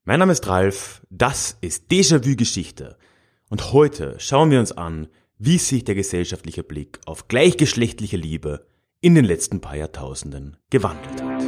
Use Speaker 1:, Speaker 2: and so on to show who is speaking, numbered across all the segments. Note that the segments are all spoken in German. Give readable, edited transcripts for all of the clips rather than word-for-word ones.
Speaker 1: Mein Name ist Ralf, das ist Déjà-vu-Geschichte und heute schauen wir uns an, wie sich der gesellschaftliche Blick auf gleichgeschlechtliche Liebe in den letzten paar Jahrtausenden gewandelt hat.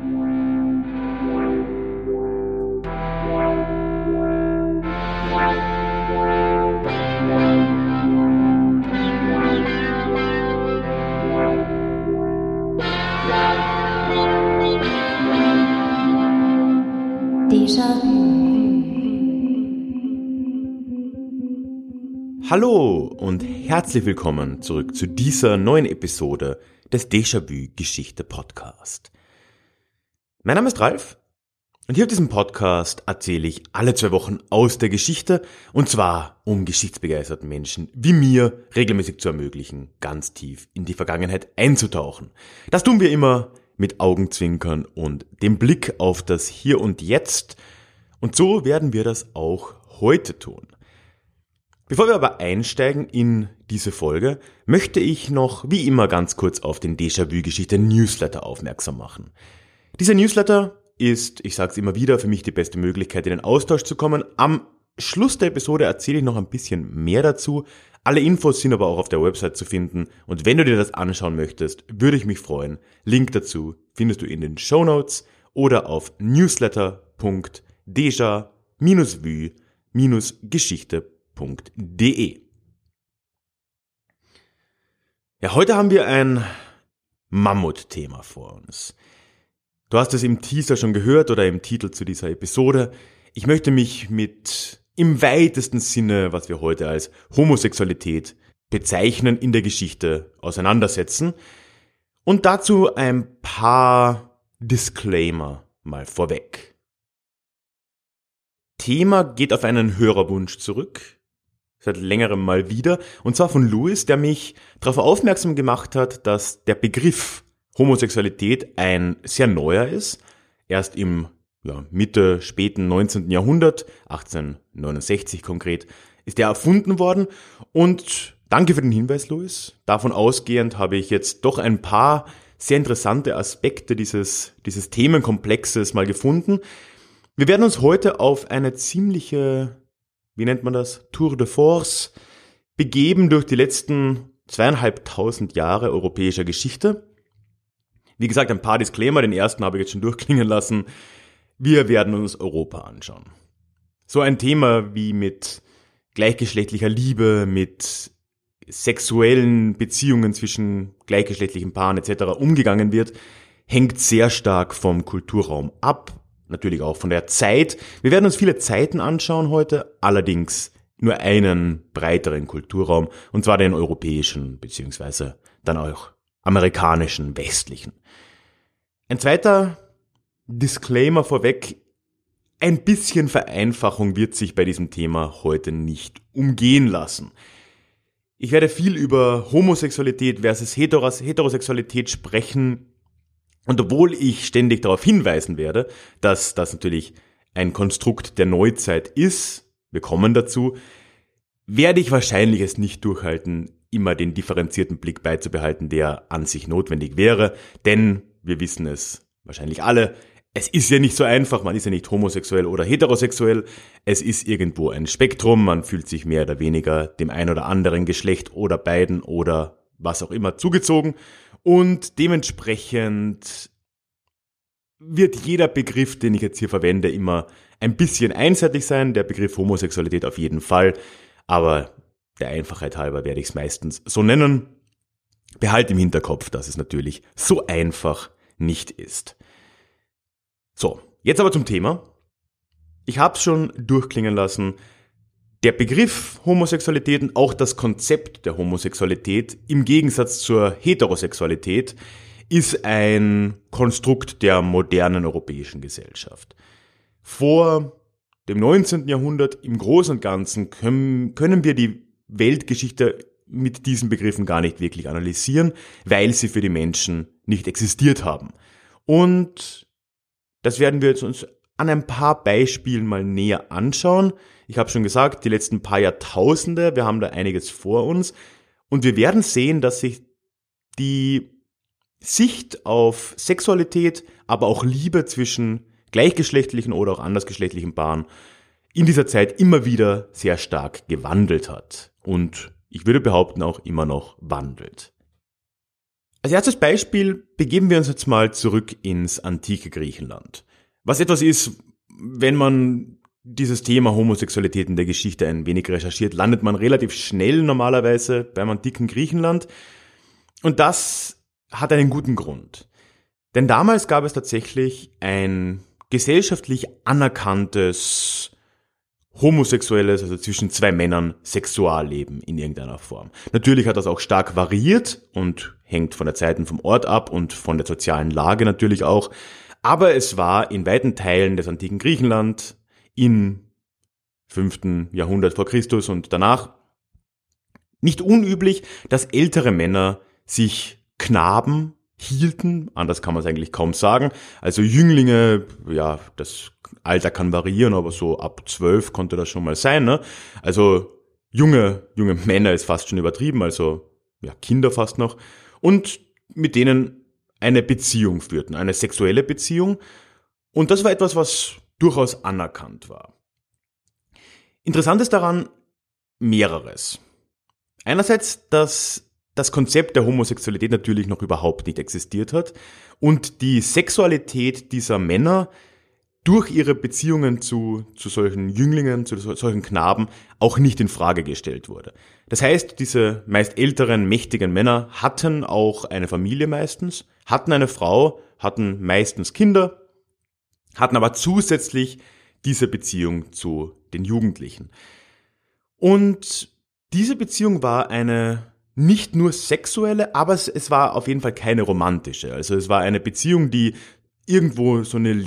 Speaker 1: Hallo und herzlich willkommen zurück zu dieser neuen Episode des Déjà-vu-Geschichte-Podcast. Mein Name ist Ralf und hier auf diesem Podcast erzähle ich alle 2 Wochen aus der Geschichte und zwar um geschichtsbegeisterten Menschen wie mir regelmäßig zu ermöglichen, ganz tief in die Vergangenheit einzutauchen. Das tun wir immer mit Augenzwinkern und dem Blick auf das Hier und Jetzt und so werden wir das auch heute tun. Bevor wir aber einsteigen in diese Folge, möchte ich noch wie immer ganz kurz auf den Déjà-vu-Geschichte-Newsletter aufmerksam machen. Dieser Newsletter ist, ich sage es immer wieder, für mich die beste Möglichkeit, in den Austausch zu kommen. Am Schluss der Episode erzähle ich noch ein bisschen mehr dazu. Alle Infos sind aber auch auf der Website zu finden und wenn du dir das anschauen möchtest, würde ich mich freuen. Link dazu findest du in den Shownotes oder auf newsletter.deja-vu-geschichte.de. Ja, heute haben wir ein Mammutthema vor uns. Du hast es im Teaser schon gehört oder im Titel zu dieser Episode. Ich möchte mich mit im weitesten Sinne, was wir heute als Homosexualität bezeichnen, in der Geschichte auseinandersetzen. Und dazu ein paar Disclaimer mal vorweg. Thema geht auf einen Hörerwunsch zurück. Seit längerem mal wieder, und zwar von Louis, der mich darauf aufmerksam gemacht hat, dass der Begriff Homosexualität ein sehr neuer ist. Erst im Mitte, späten 19. Jahrhundert, 1869 konkret, ist er erfunden worden. Und danke für den Hinweis, Louis. Davon ausgehend habe ich jetzt doch ein paar sehr interessante Aspekte dieses Themenkomplexes mal gefunden. Wir werden uns heute auf eine ziemliche, wie nennt man das, Tour de Force begeben durch die letzten 2500 Jahre europäischer Geschichte. Wie gesagt, ein paar Disclaimer, den ersten habe ich jetzt schon durchklingen lassen. Wir werden uns Europa anschauen. So ein Thema wie mit gleichgeschlechtlicher Liebe, mit sexuellen Beziehungen zwischen gleichgeschlechtlichen Paaren etc. umgegangen wird, hängt sehr stark vom Kulturraum ab. Natürlich auch von der Zeit. Wir werden uns viele Zeiten anschauen heute, allerdings nur einen breiteren Kulturraum, und zwar den europäischen, beziehungsweise dann auch amerikanischen, westlichen. Ein zweiter Disclaimer vorweg, ein bisschen Vereinfachung wird sich bei diesem Thema heute nicht umgehen lassen. Ich werde viel über Homosexualität versus Heterosexualität sprechen. Und obwohl ich ständig darauf hinweisen werde, dass das natürlich ein Konstrukt der Neuzeit ist, wir kommen dazu, werde ich wahrscheinlich es nicht durchhalten, immer den differenzierten Blick beizubehalten, der an sich notwendig wäre, denn wir wissen es wahrscheinlich alle, es ist ja nicht so einfach, man ist ja nicht homosexuell oder heterosexuell, es ist irgendwo ein Spektrum, man fühlt sich mehr oder weniger dem ein oder anderen Geschlecht oder beiden oder was auch immer zugezogen. Und dementsprechend wird jeder Begriff, den ich jetzt hier verwende, immer ein bisschen einseitig sein. Der Begriff Homosexualität auf jeden Fall. Aber der Einfachheit halber werde ich es meistens so nennen. Behalt im Hinterkopf, dass es natürlich so einfach nicht ist. So, jetzt aber zum Thema. Ich habe es schon durchklingen lassen. Der Begriff Homosexualität und auch das Konzept der Homosexualität im Gegensatz zur Heterosexualität ist ein Konstrukt der modernen europäischen Gesellschaft. Vor dem 19. Jahrhundert im Großen und Ganzen können wir die Weltgeschichte mit diesen Begriffen gar nicht wirklich analysieren, weil sie für die Menschen nicht existiert haben. Und das werden wir jetzt uns an ein paar Beispielen mal näher anschauen. Ich habe schon gesagt, die letzten paar Jahrtausende, wir haben da einiges vor uns und wir werden sehen, dass sich die Sicht auf Sexualität, aber auch Liebe zwischen gleichgeschlechtlichen oder auch andersgeschlechtlichen Paaren in dieser Zeit immer wieder sehr stark gewandelt hat und ich würde behaupten auch immer noch wandelt. Als erstes Beispiel begeben wir uns jetzt mal zurück ins antike Griechenland. Was etwas ist, wenn man dieses Thema Homosexualität in der Geschichte ein wenig recherchiert, landet man relativ schnell normalerweise beim antiken Griechenland. Und das hat einen guten Grund. Denn damals gab es tatsächlich ein gesellschaftlich anerkanntes homosexuelles, also zwischen zwei Männern, Sexualleben in irgendeiner Form. Natürlich hat das auch stark variiert und hängt von der Zeit und vom Ort ab und von der sozialen Lage natürlich auch. Aber es war in weiten Teilen des antiken Griechenland im 5. Jahrhundert vor Christus und danach nicht unüblich, dass ältere Männer sich Knaben hielten, anders kann man es eigentlich kaum sagen. Also Jünglinge, ja, das Alter kann variieren, aber so ab 12 konnte das schon mal sein, ne? Also junge Männer ist fast schon übertrieben, also ja, Kinder fast noch. Und mit denen eine Beziehung führten, eine sexuelle Beziehung. Und das war etwas, was durchaus anerkannt war. Interessant ist daran mehreres. Einerseits, dass das Konzept der Homosexualität natürlich noch überhaupt nicht existiert hat und die Sexualität dieser Männer durch ihre Beziehungen zu solchen Jünglingen, zu solchen Knaben auch nicht in Frage gestellt wurde. Das heißt, diese meist älteren, mächtigen Männer hatten auch eine Familie meistens, hatten eine Frau, hatten meistens Kinder, hatten aber zusätzlich diese Beziehung zu den Jugendlichen. Und diese Beziehung war eine nicht nur sexuelle, aber es war auf jeden Fall keine romantische. Also es war eine Beziehung, die irgendwo so eine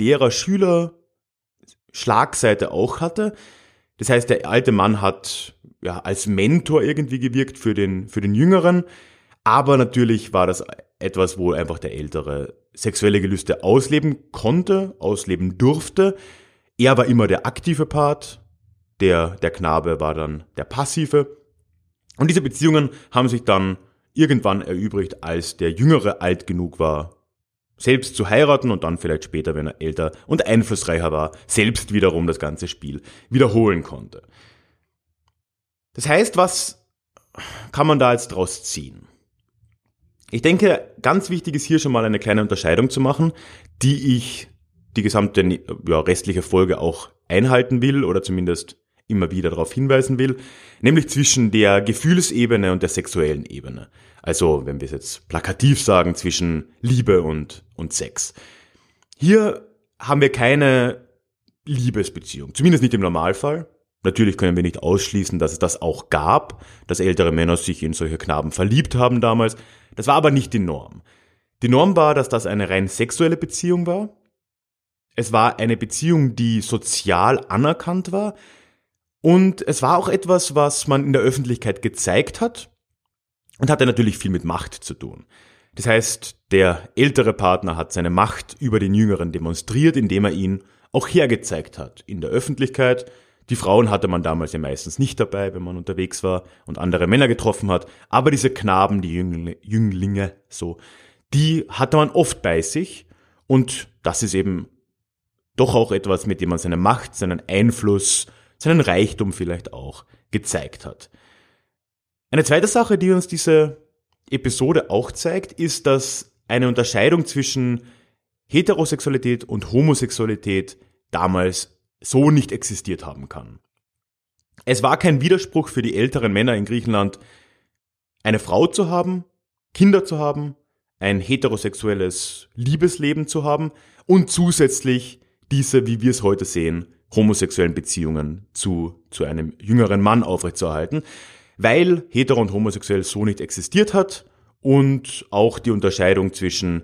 Speaker 1: Lehrer-Schüler-Schlagseite auch hatte. Das heißt, der alte Mann hat ja als Mentor irgendwie gewirkt für den Jüngeren, aber natürlich war das etwas, wo einfach der Ältere sexuelle Gelüste ausleben konnte, ausleben durfte. Er war immer der aktive Part, der Knabe war dann der passive. Und diese Beziehungen haben sich dann irgendwann erübrigt, als der Jüngere alt genug war, selbst zu heiraten und dann vielleicht später, wenn er älter und einflussreicher war, selbst wiederum das ganze Spiel wiederholen konnte. Das heißt, was kann man da jetzt draus ziehen? Ich denke, ganz wichtig ist hier schon mal eine kleine Unterscheidung zu machen, die ich die gesamte restliche Folge auch einhalten will oder zumindest immer wieder darauf hinweisen will, nämlich zwischen der Gefühlsebene und der sexuellen Ebene. Also, wenn wir es jetzt plakativ sagen, zwischen Liebe und Sex. Hier haben wir keine Liebesbeziehung, zumindest nicht im Normalfall. Natürlich können wir nicht ausschließen, dass es das auch gab, dass ältere Männer sich in solche Knaben verliebt haben damals. Das war aber nicht die Norm. Die Norm war, dass das eine rein sexuelle Beziehung war. Es war eine Beziehung, die sozial anerkannt war. Und es war auch etwas, was man in der Öffentlichkeit gezeigt hat und hatte natürlich viel mit Macht zu tun. Das heißt, der ältere Partner hat seine Macht über den Jüngeren demonstriert, indem er ihn auch hergezeigt hat in der Öffentlichkeit. Die Frauen hatte man damals ja meistens nicht dabei, wenn man unterwegs war und andere Männer getroffen hat. Aber diese Knaben, die Jünglinge, die hatte man oft bei sich. Und das ist eben doch auch etwas, mit dem man seine Macht, seinen Einfluss, seinen Reichtum vielleicht auch gezeigt hat. Eine zweite Sache, die uns diese Episode auch zeigt, ist, dass eine Unterscheidung zwischen Heterosexualität und Homosexualität damals so nicht existiert haben kann. Es war kein Widerspruch für die älteren Männer in Griechenland, eine Frau zu haben, Kinder zu haben, ein heterosexuelles Liebesleben zu haben und zusätzlich diese, wie wir es heute sehen, homosexuellen Beziehungen zu einem jüngeren Mann aufrechtzuerhalten, weil hetero und homosexuell so nicht existiert hat und auch die Unterscheidung zwischen,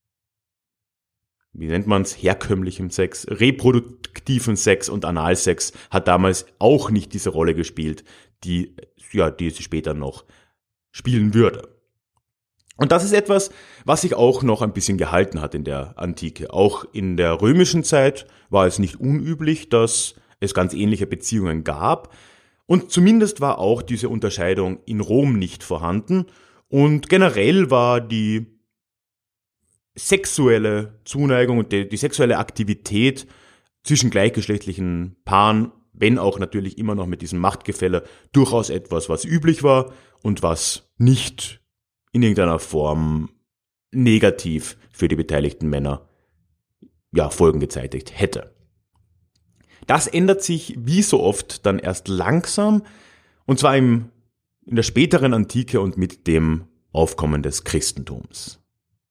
Speaker 1: wie nennt man es, herkömmlichem Sex, reproduktiven Sex und Analsex hat damals auch nicht diese Rolle gespielt, die sie später noch spielen würde. Und das ist etwas, was sich auch noch ein bisschen gehalten hat in der Antike. Auch in der römischen Zeit war es nicht unüblich, dass es ganz ähnliche Beziehungen gab. Und zumindest war auch diese Unterscheidung in Rom nicht vorhanden. Und generell war die sexuelle Zuneigung und die sexuelle Aktivität zwischen gleichgeschlechtlichen Paaren, wenn auch natürlich immer noch mit diesem Machtgefälle, durchaus etwas, was üblich war und was nicht in irgendeiner Form negativ für die beteiligten Männer Folgen gezeitigt hätte. Das ändert sich wie so oft dann erst langsam, und zwar in der späteren Antike und mit dem Aufkommen des Christentums.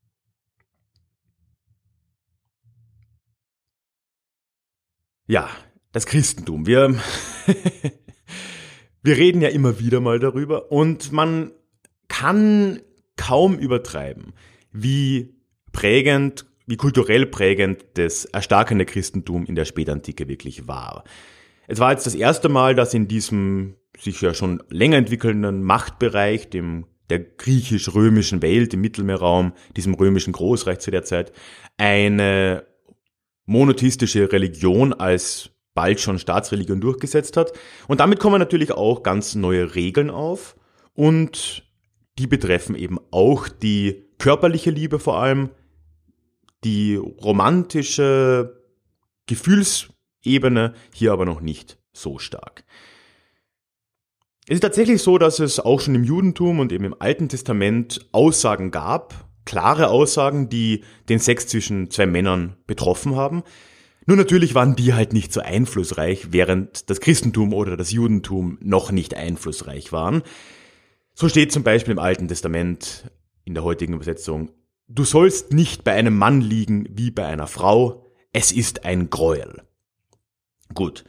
Speaker 1: Ja, das Christentum. Wir reden ja immer wieder mal darüber und man kann kaum übertreiben, wie kulturell prägend das erstarkende Christentum in der Spätantike wirklich war. Es war jetzt das erste Mal, dass in diesem sich ja schon länger entwickelnden Machtbereich, der griechisch-römischen Welt im Mittelmeerraum, diesem römischen Großreich zu der Zeit, eine monotheistische Religion als bald schon Staatsreligion durchgesetzt hat. Und damit kommen natürlich auch ganz neue Regeln auf und die betreffen eben auch die körperliche Liebe vor allem, die romantische Gefühlsebene hier aber noch nicht so stark. Es ist tatsächlich so, dass es auch schon im Judentum und eben im Alten Testament Aussagen gab, klare Aussagen, die den Sex zwischen zwei Männern betroffen haben. Nur natürlich waren die halt nicht so einflussreich, während das Christentum oder das Judentum noch nicht einflussreich waren. So steht zum Beispiel im Alten Testament in der heutigen Übersetzung: Du sollst nicht bei einem Mann liegen wie bei einer Frau, es ist ein Gräuel. Gut,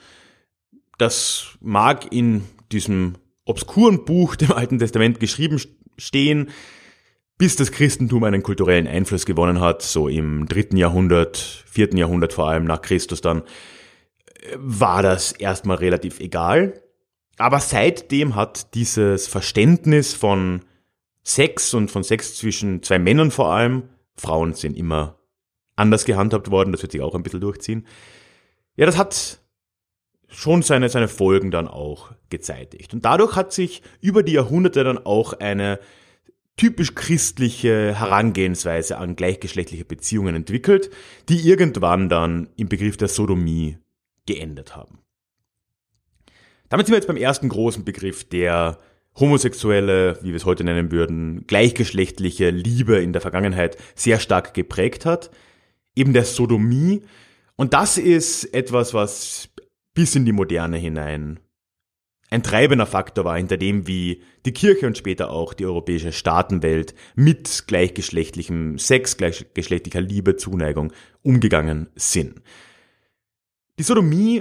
Speaker 1: das mag in diesem obskuren Buch, dem Alten Testament, geschrieben stehen, bis das Christentum einen kulturellen Einfluss gewonnen hat, so im 3. Jahrhundert, 4. Jahrhundert vor allem nach Christus dann, war das erstmal relativ egal. Aber seitdem hat dieses Verständnis von Sex und von Sex zwischen zwei Männern vor allem, Frauen sind immer anders gehandhabt worden, das wird sich auch ein bisschen durchziehen, ja, das hat schon seine Folgen dann auch gezeitigt. Und dadurch hat sich über die Jahrhunderte dann auch eine typisch christliche Herangehensweise an gleichgeschlechtliche Beziehungen entwickelt, die irgendwann dann im Begriff der Sodomie geendet haben. Damit sind wir jetzt beim ersten großen Begriff, der homosexuelle, wie wir es heute nennen würden, gleichgeschlechtliche Liebe in der Vergangenheit sehr stark geprägt hat, eben der Sodomie. Und das ist etwas, was bis in die Moderne hinein ein treibender Faktor war, hinter dem, wie die Kirche und später auch die europäische Staatenwelt mit gleichgeschlechtlichem Sex, gleichgeschlechtlicher Liebe, Zuneigung umgegangen sind. Die Sodomie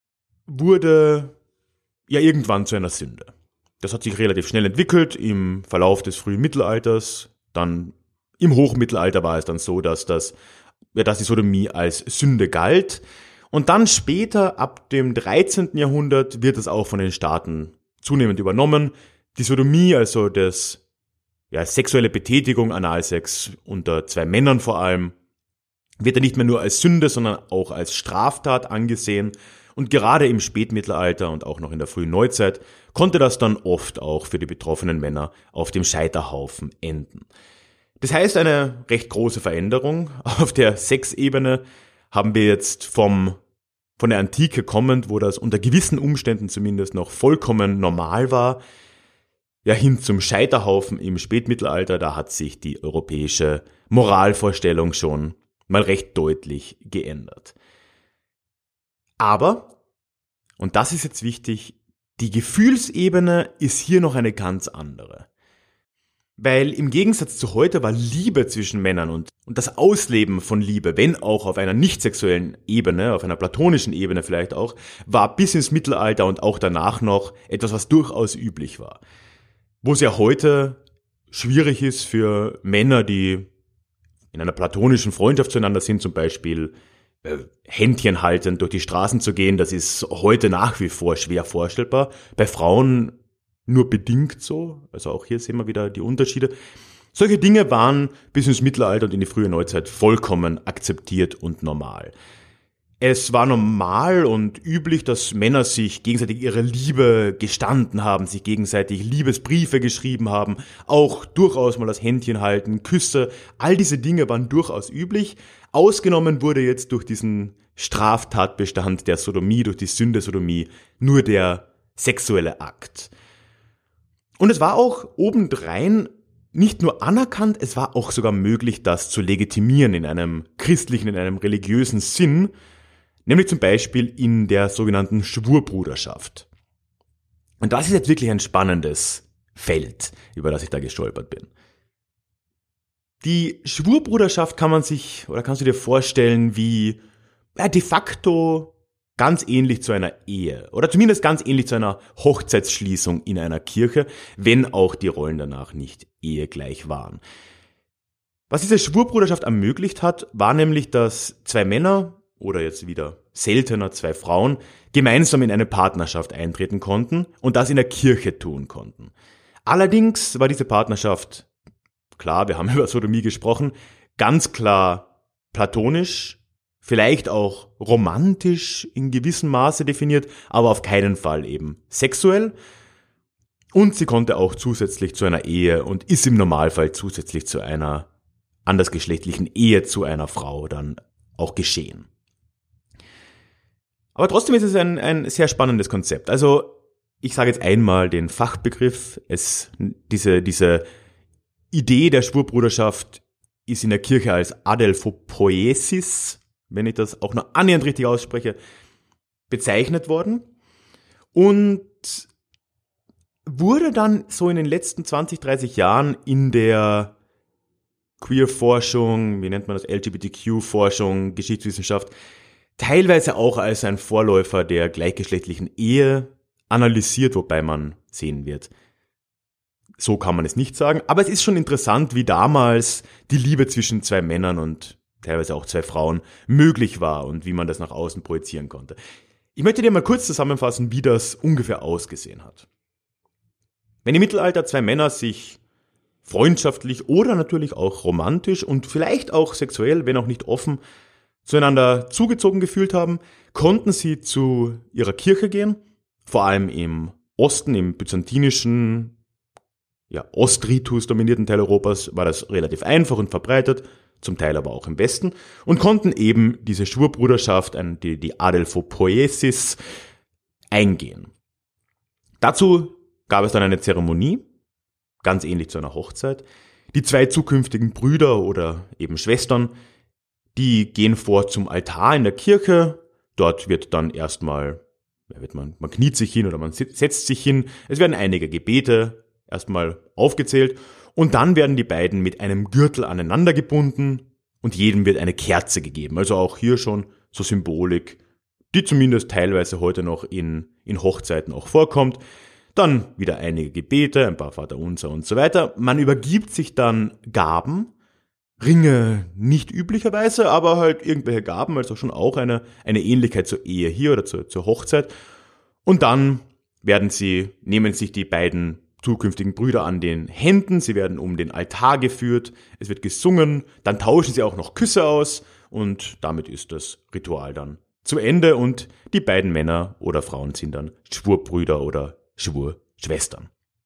Speaker 1: wurde ja irgendwann zu einer Sünde. Das hat sich relativ schnell entwickelt im Verlauf des frühen Mittelalters. Dann im Hochmittelalter war es dann so, dass die Sodomie als Sünde galt. Und dann später, ab dem 13. Jahrhundert, wird es auch von den Staaten zunehmend übernommen. Die Sodomie, also das sexuelle Betätigung, Analsex unter zwei Männern vor allem, wird ja nicht mehr nur als Sünde, sondern auch als Straftat angesehen. Und gerade im Spätmittelalter und auch noch in der frühen Neuzeit konnte das dann oft auch für die betroffenen Männer auf dem Scheiterhaufen enden. Das heißt, eine recht große Veränderung auf der Sexebene haben wir jetzt von der Antike kommend, wo das unter gewissen Umständen zumindest noch vollkommen normal war, ja hin zum Scheiterhaufen im Spätmittelalter. Da hat sich die europäische Moralvorstellung schon mal recht deutlich geändert. Aber, und das ist jetzt wichtig, die Gefühlsebene ist hier noch eine ganz andere. Weil im Gegensatz zu heute war Liebe zwischen Männern und das Ausleben von Liebe, wenn auch auf einer nicht sexuellen Ebene, auf einer platonischen Ebene vielleicht auch, war bis ins Mittelalter und auch danach noch etwas, was durchaus üblich war. Wo es ja heute schwierig ist für Männer, die in einer platonischen Freundschaft zueinander sind, zum Beispiel Händchen haltend durch die Straßen zu gehen, das ist heute nach wie vor schwer vorstellbar. Bei Frauen nur bedingt so, also auch hier sehen wir wieder die Unterschiede. Solche Dinge waren bis ins Mittelalter und in die frühe Neuzeit vollkommen akzeptiert und normal. Es war normal und üblich, dass Männer sich gegenseitig ihre Liebe gestanden haben, sich gegenseitig Liebesbriefe geschrieben haben, auch durchaus mal das Händchen halten, Küsse, all diese Dinge waren durchaus üblich. Ausgenommen wurde jetzt durch diesen Straftatbestand der Sodomie, durch die Sünde Sodomie, nur der sexuelle Akt. Und es war auch obendrein nicht nur anerkannt, es war auch sogar möglich, das zu legitimieren in einem christlichen, in einem religiösen Sinn, nämlich zum Beispiel in der sogenannten Schwurbruderschaft. Und das ist jetzt wirklich ein spannendes Feld, über das ich da gestolpert bin. Die Schwurbruderschaft kannst du dir vorstellen wie de facto ganz ähnlich zu einer Ehe oder zumindest ganz ähnlich zu einer Hochzeitsschließung in einer Kirche, wenn auch die Rollen danach nicht ehegleich waren. Was diese Schwurbruderschaft ermöglicht hat, war nämlich, dass zwei Männer oder jetzt wieder seltener zwei Frauen gemeinsam in eine Partnerschaft eintreten konnten und das in der Kirche tun konnten. Allerdings war diese Partnerschaft, klar, wir haben über Sodomie gesprochen, ganz klar platonisch, vielleicht auch romantisch in gewissem Maße definiert, aber auf keinen Fall eben sexuell. Und sie konnte auch zusätzlich zu einer Ehe und ist im Normalfall zusätzlich zu einer andersgeschlechtlichen Ehe zu einer Frau dann auch geschehen. Aber trotzdem ist es ein sehr spannendes Konzept. Also ich sage jetzt einmal den Fachbegriff. Diese Idee der Schwurbruderschaft ist in der Kirche als Adelphopoiesis, wenn ich das auch noch annähernd richtig ausspreche, bezeichnet worden und wurde dann so in den letzten 20, 30 Jahren in der Queer-Forschung, wie nennt man das, LGBTQ-Forschung, Geschichtswissenschaft, teilweise auch als ein Vorläufer der gleichgeschlechtlichen Ehe analysiert, wobei man sehen wird, so kann man es nicht sagen. Aber es ist schon interessant, wie damals die Liebe zwischen zwei Männern und teilweise auch zwei Frauen möglich war und wie man das nach außen projizieren konnte. Ich möchte dir mal kurz zusammenfassen, wie das ungefähr ausgesehen hat. Wenn im Mittelalter zwei Männer sich freundschaftlich oder natürlich auch romantisch und vielleicht auch sexuell, wenn auch nicht offen, zueinander zugezogen gefühlt haben, konnten sie zu ihrer Kirche gehen, vor allem im Osten, im byzantinischen, Ostritus dominierten Teil Europas war das relativ einfach und verbreitet, zum Teil aber auch im Westen, und konnten eben diese Schwurbruderschaft, die Adelphopoiesis, eingehen. Dazu gab es dann eine Zeremonie, ganz ähnlich zu einer Hochzeit. Die zwei zukünftigen Brüder oder eben Schwestern, die gehen vor zum Altar in der Kirche. Dort wird dann erstmal, man kniet sich hin oder man setzt sich hin. Es werden einige Gebete erstmal aufgezählt und dann werden die beiden mit einem Gürtel aneinander gebunden und jedem wird eine Kerze gegeben. Also auch hier schon so Symbolik, die zumindest teilweise heute noch in Hochzeiten auch vorkommt. Dann wieder einige Gebete, ein paar Vaterunser und so weiter. Man übergibt sich dann Gaben, Ringe nicht üblicherweise, aber halt irgendwelche Gaben, also schon auch eine Ähnlichkeit zur Ehe hier oder zur Hochzeit. Und dann nehmen sich die beiden zukünftigen Brüder an den Händen, sie werden um den Altar geführt, es wird gesungen, dann tauschen sie auch noch Küsse aus und damit ist das Ritual dann zu Ende und die beiden Männer oder Frauen sind dann Schwurbrüder oder Schwurschwestern.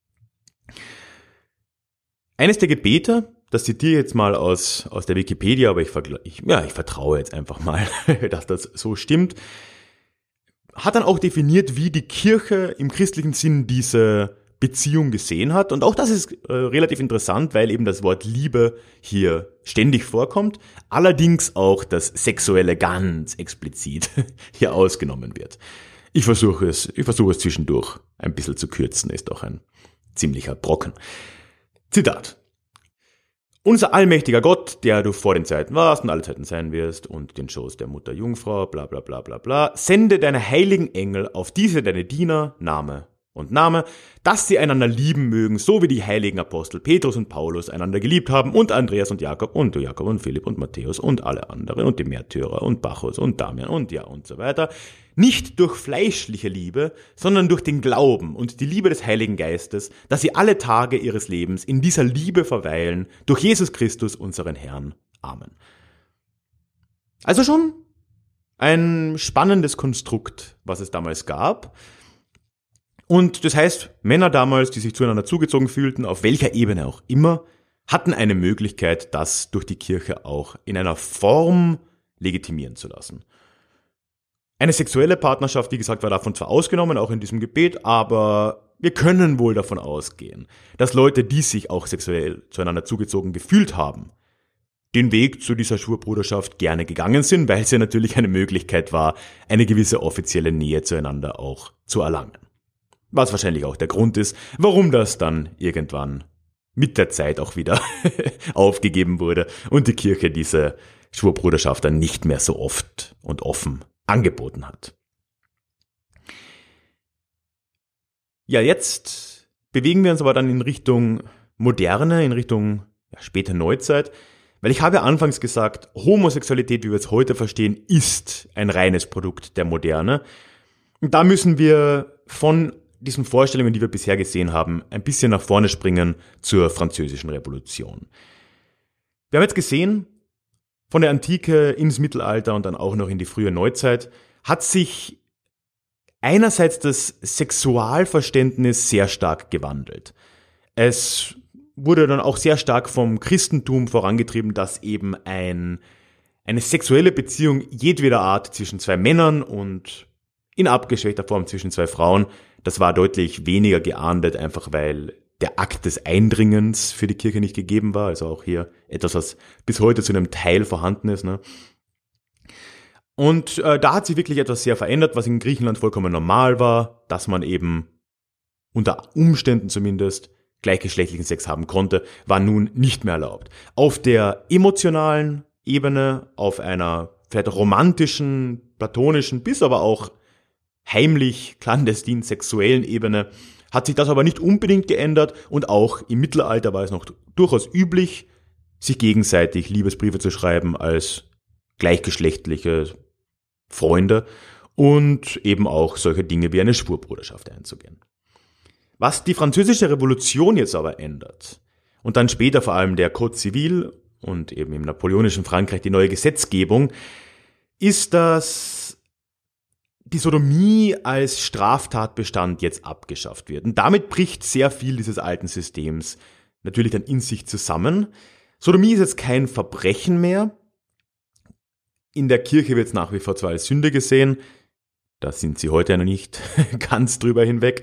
Speaker 1: Eines der Gebete, das zitiere ich jetzt mal aus der Wikipedia, aber ich vertraue jetzt einfach mal, dass das so stimmt, hat dann auch definiert, wie die Kirche im christlichen Sinn diese Beziehung gesehen hat. Und auch das ist relativ interessant, weil eben das Wort Liebe hier ständig vorkommt, allerdings auch das Sexuelle ganz explizit hier ausgenommen wird. Ich versuche es zwischendurch ein bisschen zu kürzen, ist auch ein ziemlicher Brocken. Zitat. Unser allmächtiger Gott, der du vor den Zeiten warst und alle Zeiten sein wirst und den Schoß der Mutter Jungfrau, bla bla bla bla bla, sende deine heiligen Engel auf diese deine Diener, Name, dass sie einander lieben mögen, so wie die heiligen Apostel Petrus und Paulus einander geliebt haben und Andreas und Jakob und Philipp und Matthäus und alle anderen und die Märtyrer und Bacchus und Damian und so weiter. Nicht durch fleischliche Liebe, sondern durch den Glauben und die Liebe des Heiligen Geistes, dass sie alle Tage ihres Lebens in dieser Liebe verweilen, durch Jesus Christus, unseren Herrn. Amen. Also schon ein spannendes Konstrukt, was es damals gab. Und das heißt, Männer damals, die sich zueinander zugezogen fühlten, auf welcher Ebene auch immer, hatten eine Möglichkeit, das durch die Kirche auch in einer Form legitimieren zu lassen. Eine sexuelle Partnerschaft, wie gesagt, war davon zwar ausgenommen, auch in diesem Gebet, aber wir können wohl davon ausgehen, dass Leute, die sich auch sexuell zueinander zugezogen gefühlt haben, den Weg zu dieser Schwurbruderschaft gerne gegangen sind, weil es ja natürlich eine Möglichkeit war, eine gewisse offizielle Nähe zueinander auch zu erlangen. Was wahrscheinlich auch der Grund ist, warum das dann irgendwann mit der Zeit auch wieder aufgegeben wurde und die Kirche diese Schwurbruderschaft dann nicht mehr so oft und offen angeboten hat. Ja, jetzt bewegen wir uns aber dann in Richtung Moderne, in Richtung späte Neuzeit, weil ich habe ja anfangs gesagt, Homosexualität, wie wir es heute verstehen, ist ein reines Produkt der Moderne. Und da müssen wir von diesen Vorstellungen, die wir bisher gesehen haben, ein bisschen nach vorne springen zur Französischen Revolution. Wir haben jetzt gesehen, von der Antike ins Mittelalter und dann auch noch in die frühe Neuzeit hat sich einerseits das Sexualverständnis sehr stark gewandelt. Es wurde dann auch sehr stark vom Christentum vorangetrieben, dass eben eine sexuelle Beziehung jedweder Art zwischen zwei Männern und in abgeschwächter Form zwischen zwei Frauen, das war deutlich weniger geahndet, einfach weil der Akt des Eindringens für die Kirche nicht gegeben war. Also auch hier etwas, was bis heute zu einem Teil vorhanden ist. Ne? Und da hat sich wirklich etwas sehr verändert, was in Griechenland vollkommen normal war, dass man eben unter Umständen zumindest gleichgeschlechtlichen Sex haben konnte, war nun nicht mehr erlaubt. Auf der emotionalen Ebene, auf einer vielleicht romantischen, platonischen, bis aber auch heimlich, clandestin, sexuellen Ebene hat sich das aber nicht unbedingt geändert und auch im Mittelalter war es noch durchaus üblich, sich gegenseitig Liebesbriefe zu schreiben als gleichgeschlechtliche Freunde und eben auch solche Dinge wie eine Schwurbruderschaft einzugehen. Was die Französische Revolution jetzt aber ändert und dann später vor allem der Code Civil und eben im napoleonischen Frankreich die neue Gesetzgebung, ist, dass die Sodomie als Straftatbestand jetzt abgeschafft wird. Und damit bricht sehr viel dieses alten Systems natürlich dann in sich zusammen. Sodomie ist jetzt kein Verbrechen mehr. In der Kirche wird es nach wie vor zwar als Sünde gesehen, da sind sie heute ja noch nicht ganz drüber hinweg.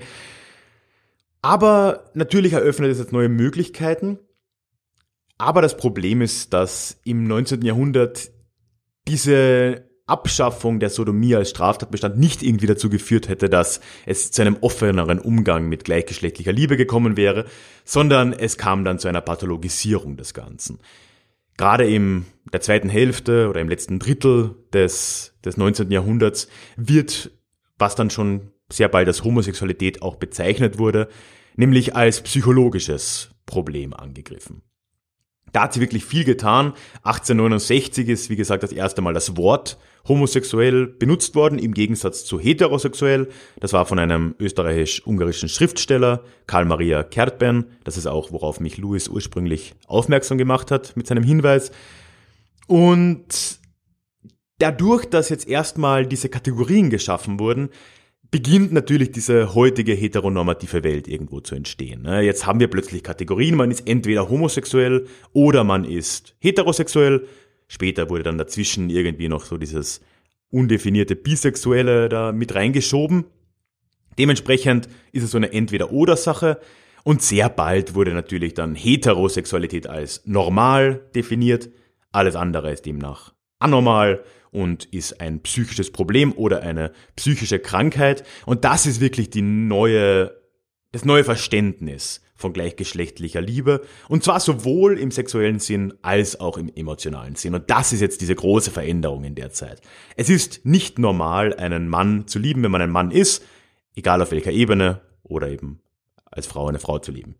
Speaker 1: Aber natürlich eröffnet es jetzt neue Möglichkeiten. Aber das Problem ist, dass im 19. Jahrhundert diese Abschaffung der Sodomie als Straftatbestand nicht irgendwie dazu geführt hätte, dass es zu einem offeneren Umgang mit gleichgeschlechtlicher Liebe gekommen wäre, sondern es kam dann zu einer Pathologisierung des Ganzen. Gerade in der zweiten Hälfte oder im letzten Drittel des 19. Jahrhunderts wird, was dann schon sehr bald als Homosexualität auch bezeichnet wurde, nämlich als psychologisches Problem angegriffen. Da hat sie wirklich viel getan. 1869 ist, wie gesagt, das erste Mal das Wort homosexuell benutzt worden, im Gegensatz zu heterosexuell. Das war von einem österreichisch-ungarischen Schriftsteller, Karl Maria Kertben. Das ist auch, worauf mich Louis ursprünglich aufmerksam gemacht hat mit seinem Hinweis. Und dadurch, dass jetzt erstmal diese Kategorien geschaffen wurden, beginnt natürlich diese heutige heteronormative Welt irgendwo zu entstehen. Jetzt haben wir plötzlich Kategorien, man ist entweder homosexuell oder man ist heterosexuell. Später wurde dann dazwischen irgendwie noch so dieses undefinierte Bisexuelle da mit reingeschoben. Dementsprechend ist es so eine Entweder-oder-Sache und sehr bald wurde natürlich dann Heterosexualität als normal definiert. Alles andere ist demnach anormal und ist ein psychisches Problem oder eine psychische Krankheit. Und das ist wirklich das neue Verständnis von gleichgeschlechtlicher Liebe. Und zwar sowohl im sexuellen Sinn als auch im emotionalen Sinn. Und das ist jetzt diese große Veränderung in der Zeit. Es ist nicht normal, einen Mann zu lieben, wenn man ein Mann ist, egal auf welcher Ebene, oder eben als Frau eine Frau zu lieben.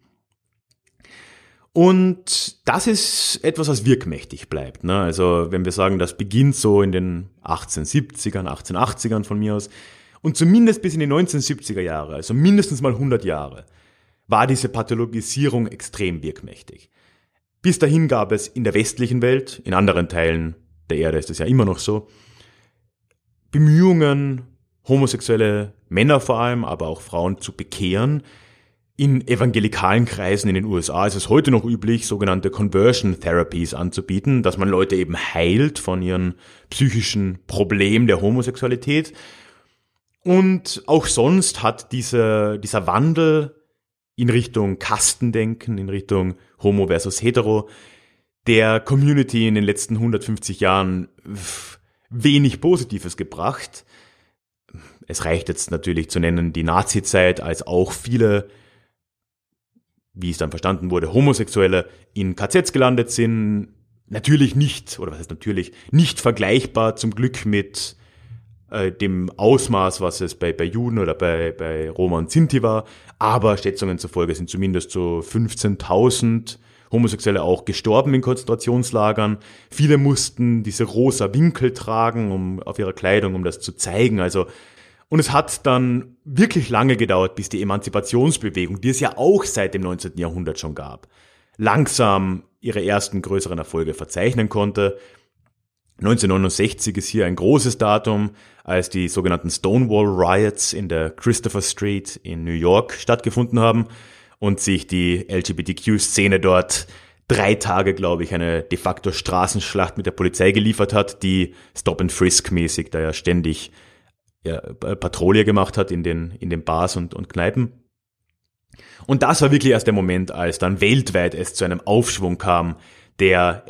Speaker 1: Und das ist etwas, was wirkmächtig bleibt. Ne? Also wenn wir sagen, das beginnt so in den 1870ern, 1880ern von mir aus und zumindest bis in die 1970er Jahre, also mindestens mal 100 Jahre, war diese Pathologisierung extrem wirkmächtig. Bis dahin gab es in der westlichen Welt, in anderen Teilen der Erde ist es ja immer noch so, Bemühungen, homosexuelle Männer vor allem, aber auch Frauen zu bekehren. In evangelikalen Kreisen in den USA ist es heute noch üblich, sogenannte Conversion Therapies anzubieten, dass man Leute eben heilt von ihren psychischen Problemen der Homosexualität. Und auch sonst hat dieser Wandel in Richtung Kastendenken, in Richtung Homo versus Hetero, der Community in den letzten 150 Jahren wenig Positives gebracht. Es reicht jetzt natürlich zu nennen die Nazi-Zeit, als auch viele, wie es dann verstanden wurde, Homosexuelle in KZs gelandet sind. Natürlich nicht, oder was heißt natürlich, nicht vergleichbar zum Glück mit dem Ausmaß, was es bei Juden oder bei Roma und Sinti war. Aber Schätzungen zufolge sind zumindest so 15.000 Homosexuelle auch gestorben in Konzentrationslagern. Viele mussten diese rosa Winkel tragen auf ihrer Kleidung, um das zu zeigen. Und es hat dann wirklich lange gedauert, bis die Emanzipationsbewegung, die es ja auch seit dem 19. Jahrhundert schon gab, langsam ihre ersten größeren Erfolge verzeichnen konnte. 1969 ist hier ein großes Datum, als die sogenannten Stonewall Riots in der Christopher Street in New York stattgefunden haben und sich die LGBTQ-Szene dort 3 Tage, glaube ich, eine de facto Straßenschlacht mit der Polizei geliefert hat, die Stop-and-Frisk-mäßig da ja ständig Patrouille gemacht hat in den Bars und Kneipen. Und das war wirklich erst der Moment, als dann weltweit es zu einem Aufschwung kam der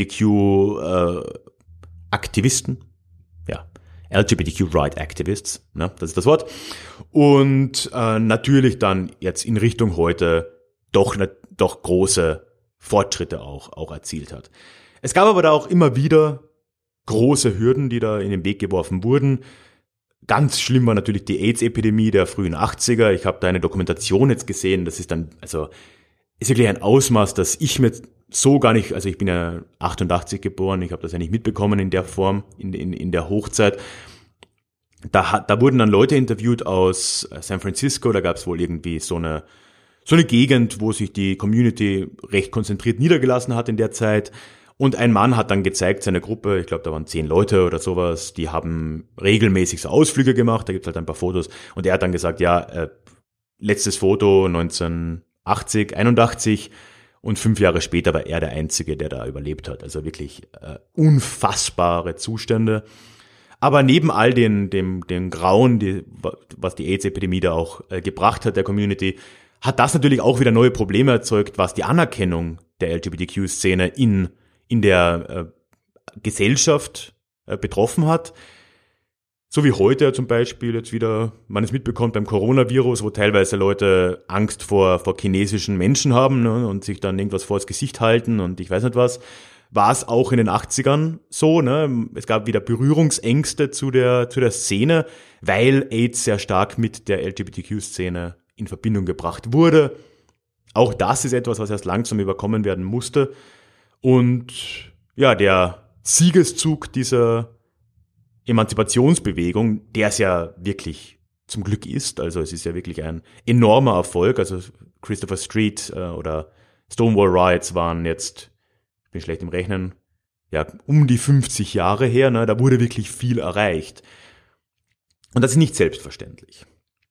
Speaker 1: LGBTQ-Aktivisten, LGBTQ Right Activists, ne, das ist das Wort. Und natürlich dann jetzt in Richtung heute doch große Fortschritte auch erzielt hat. Es gab aber da auch immer wieder große Hürden, die da in den Weg geworfen wurden. Ganz schlimm war natürlich die AIDS-Epidemie der frühen 80er. Ich habe da eine Dokumentation jetzt gesehen, das ist dann, ist wirklich ein Ausmaß, das ich mir so gar nicht, ich bin ja 88 geboren, ich habe das ja nicht mitbekommen in der Form, in der Hochzeit. Da wurden dann Leute interviewt aus San Francisco, da gab es wohl irgendwie so eine Gegend, wo sich die Community recht konzentriert niedergelassen hat in der Zeit. Und ein Mann hat dann gezeigt, seine Gruppe, ich glaube, da waren 10 Leute oder sowas, die haben regelmäßig so Ausflüge gemacht, da gibt's halt ein paar Fotos. Und er hat dann gesagt, letztes Foto 1980, 81 und 5 Jahre später war er der Einzige, der da überlebt hat. Also wirklich unfassbare Zustände. Aber neben all dem Grauen, was die AIDS-Epidemie da auch gebracht hat, der Community, hat das natürlich auch wieder neue Probleme erzeugt, was die Anerkennung der LGBTQ-Szene in der Gesellschaft betroffen hat. So wie heute zum Beispiel jetzt wieder, man es mitbekommt beim Coronavirus, wo teilweise Leute Angst vor chinesischen Menschen haben, ne, und sich dann irgendwas vors Gesicht halten und ich weiß nicht was, war es auch in den 80ern so, ne? Es gab wieder Berührungsängste zu der Szene, weil AIDS sehr stark mit der LGBTQ-Szene in Verbindung gebracht wurde. Auch das ist etwas, was erst langsam überkommen werden musste. Und ja, der Siegeszug dieser Emanzipationsbewegung, der es ja wirklich zum Glück ist, also es ist ja wirklich ein enormer Erfolg, also Christopher Street oder Stonewall Riots waren jetzt, ich bin schlecht im Rechnen, ja, um die 50 Jahre her, ne, da wurde wirklich viel erreicht. Und das ist nicht selbstverständlich.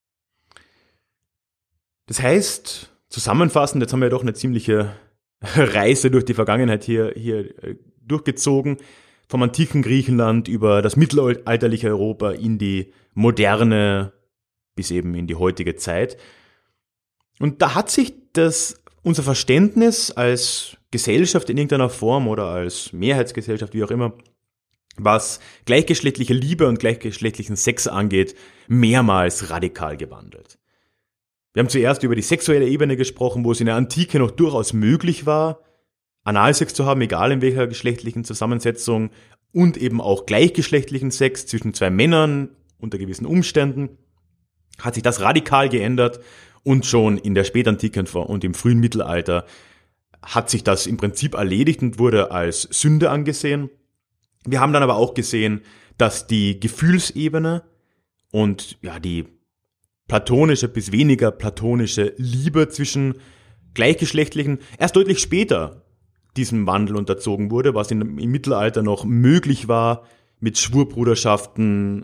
Speaker 1: Das heißt, zusammenfassend, jetzt haben wir ja doch eine ziemliche Reise durch die Vergangenheit hier durchgezogen, vom antiken Griechenland über das mittelalterliche Europa in die moderne bis eben in die heutige Zeit. Und da hat sich unser Verständnis als Gesellschaft in irgendeiner Form oder als Mehrheitsgesellschaft, wie auch immer, was gleichgeschlechtliche Liebe und gleichgeschlechtlichen Sex angeht, mehrmals radikal gewandelt. Wir haben zuerst über die sexuelle Ebene gesprochen, wo es in der Antike noch durchaus möglich war, Analsex zu haben, egal in welcher geschlechtlichen Zusammensetzung, und eben auch gleichgeschlechtlichen Sex zwischen 2 Männern unter gewissen Umständen. Hat sich das radikal geändert und schon in der Spätantike und im frühen Mittelalter hat sich das im Prinzip erledigt und wurde als Sünde angesehen. Wir haben dann aber auch gesehen, dass die Gefühlsebene und ja die platonische bis weniger platonische Liebe zwischen Gleichgeschlechtlichen erst deutlich später diesem Wandel unterzogen wurde, was im Mittelalter noch möglich war mit Schwurbruderschaften,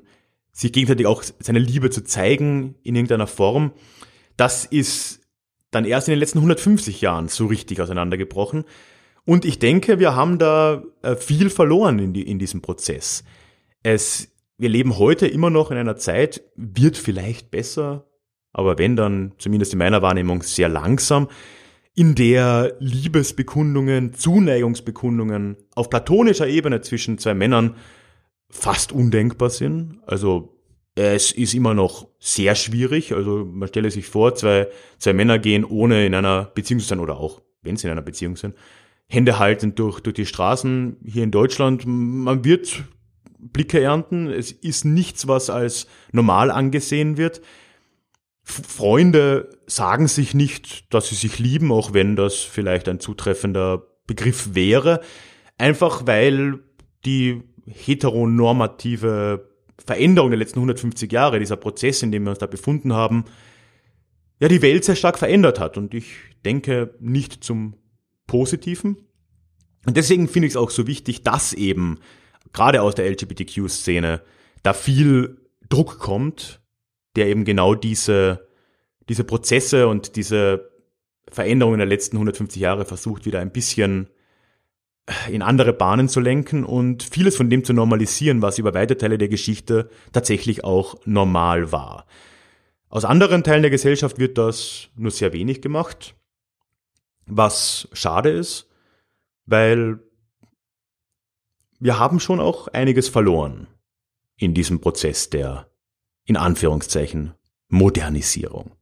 Speaker 1: sich gegenseitig auch seine Liebe zu zeigen in irgendeiner Form, das ist dann erst in den letzten 150 Jahren so richtig auseinandergebrochen. Und ich denke, wir haben da viel verloren in diesem Prozess. Wir leben heute immer noch in einer Zeit, wird vielleicht besser, aber wenn dann, zumindest in meiner Wahrnehmung, sehr langsam, in der Liebesbekundungen, Zuneigungsbekundungen auf platonischer Ebene zwischen zwei Männern fast undenkbar sind. Also es ist immer noch sehr schwierig. Also man stelle sich vor, zwei Männer gehen ohne in einer Beziehung zu sein oder auch, wenn sie in einer Beziehung sind, Hände haltend durch die Straßen hier in Deutschland. Man wird Blicke ernten. Es ist nichts, was als normal angesehen wird. Freunde sagen sich nicht, dass sie sich lieben, auch wenn das vielleicht ein zutreffender Begriff wäre. Einfach weil die heteronormative Veränderung der letzten 150 Jahre, dieser Prozess, in dem wir uns da befunden haben, ja die Welt sehr stark verändert hat. Und ich denke nicht zum Positiven. Und deswegen finde ich es auch so wichtig, dass eben gerade aus der LGBTQ-Szene da viel Druck kommt, der eben genau diese Prozesse und diese Veränderungen der letzten 150 Jahre versucht, wieder ein bisschen in andere Bahnen zu lenken und vieles von dem zu normalisieren, was über weite Teile der Geschichte tatsächlich auch normal war. Aus anderen Teilen der Gesellschaft wird das nur sehr wenig gemacht, was schade ist, weil wir haben schon auch einiges verloren in diesem Prozess der, in Anführungszeichen, Modernisierung.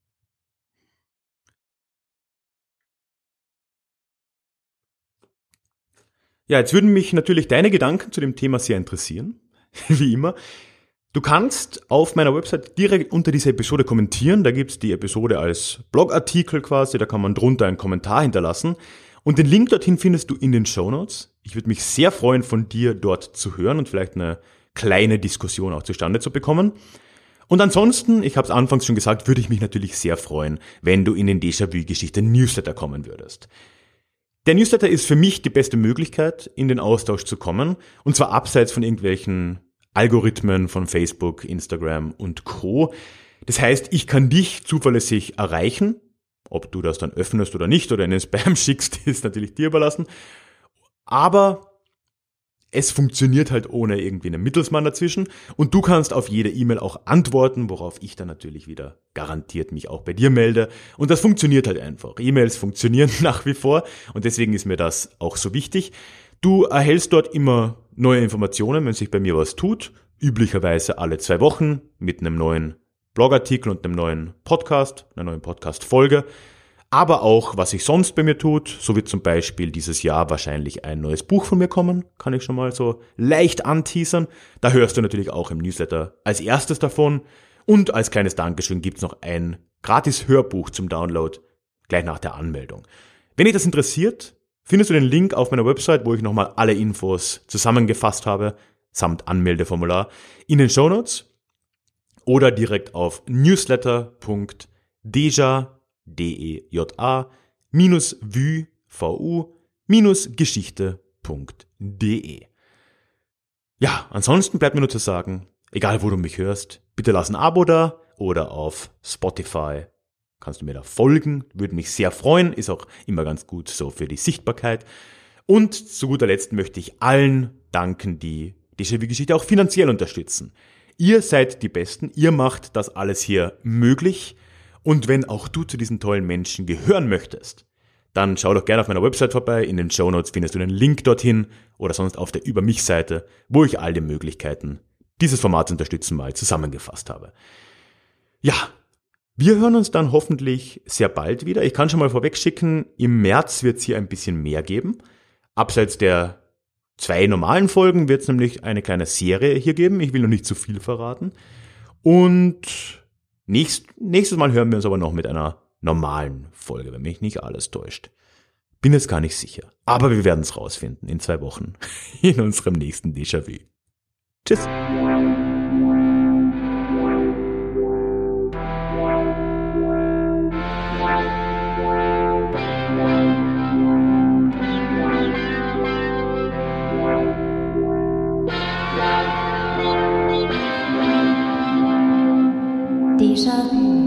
Speaker 1: Ja, jetzt würden mich natürlich deine Gedanken zu dem Thema sehr interessieren, wie immer. Du kannst auf meiner Website direkt unter dieser Episode kommentieren, da gibt's die Episode als Blogartikel quasi, da kann man drunter einen Kommentar hinterlassen und den Link dorthin findest du in den Shownotes. Ich würde mich sehr freuen, von dir dort zu hören und vielleicht eine kleine Diskussion auch zustande zu bekommen. Und ansonsten, ich habe es anfangs schon gesagt, würde ich mich natürlich sehr freuen, wenn du in den Déjà-vu-Geschichte-Newsletter kommen würdest. Der Newsletter ist für mich die beste Möglichkeit, in den Austausch zu kommen, und zwar abseits von irgendwelchen Algorithmen von Facebook, Instagram und Co. Das heißt, ich kann dich zuverlässig erreichen. Ob du das dann öffnest oder nicht oder in den Spam schickst, ist natürlich dir überlassen. Aber es funktioniert halt ohne irgendwie einen Mittelsmann dazwischen und du kannst auf jede E-Mail auch antworten, worauf ich dann natürlich wieder garantiert mich auch bei dir melde. Und das funktioniert halt einfach. E-Mails funktionieren nach wie vor und deswegen ist mir das auch so wichtig. Du erhältst dort immer neue Informationen, wenn sich bei mir was tut. Üblicherweise alle 2 Wochen mit einem neuen Blogartikel und einem neuen Podcast, einer neuen Podcast-Folge. Aber auch, was sich sonst bei mir tut, so wird zum Beispiel dieses Jahr wahrscheinlich ein neues Buch von mir kommen, kann ich schon mal so leicht anteasern. Da hörst du natürlich auch im Newsletter als erstes davon. Und als kleines Dankeschön gibt's noch ein gratis Hörbuch zum Download gleich nach der Anmeldung. Wenn dich das interessiert, findest du den Link auf meiner Website, wo ich nochmal alle Infos zusammengefasst habe, samt Anmeldeformular, in den Shownotes oder direkt auf newsletter.deja-vu-geschichte.de. Ja, ansonsten bleibt mir nur zu sagen, egal wo du mich hörst, bitte lass ein Abo da oder auf Spotify kannst du mir da folgen, würde mich sehr freuen, ist auch immer ganz gut so für die Sichtbarkeit. Und zu guter Letzt möchte ich allen danken, die Déjà-vu-Geschichte auch finanziell unterstützen. Ihr seid die Besten, ihr macht das alles hier möglich. Und wenn auch du zu diesen tollen Menschen gehören möchtest, dann schau doch gerne auf meiner Website vorbei. In den Shownotes findest du den Link dorthin oder sonst auf der Über mich-Seite, wo ich all die Möglichkeiten, dieses Format zu unterstützen, mal zusammengefasst habe. Ja, wir hören uns dann hoffentlich sehr bald wieder. Ich kann schon mal vorweg schicken, im März wird es hier ein bisschen mehr geben. Abseits der 2 normalen Folgen wird es nämlich eine kleine Serie hier geben. Ich will noch nicht zu viel verraten. Und nächstes Mal hören wir uns aber noch mit einer normalen Folge, wenn mich nicht alles täuscht. Bin jetzt gar nicht sicher. Aber wir werden es rausfinden in 2 Wochen in unserem nächsten Déjà-vu. Tschüss.
Speaker 2: Déjà vu.